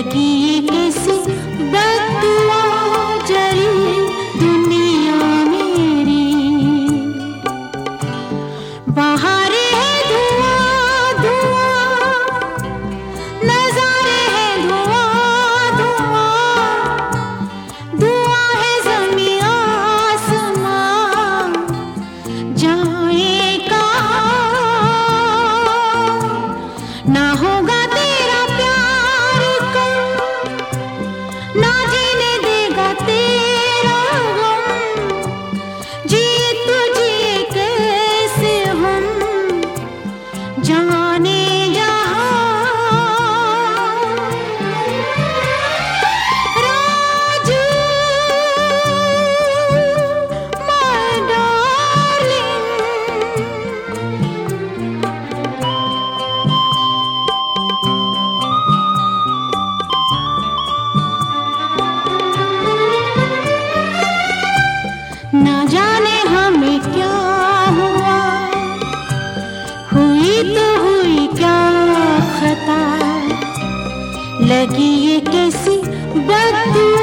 लगी ये कैसी बददुआ जली दुनिया मेरी। बहारें हैं धुआं धुआं, नज़ारे हैं धुआं धुआं, धुआं है ज़मीं आसमां, जाए कहाँ ना होगा तेरा प्यार कम, ना जीने देगा तेरा गम, जिए तो जिए कैसे हम जाने जहाँ। राजू my darling, ना जाने हमें क्या हुआ, हुई तो हुई क्या खता, लगी ये कैसी बददुआ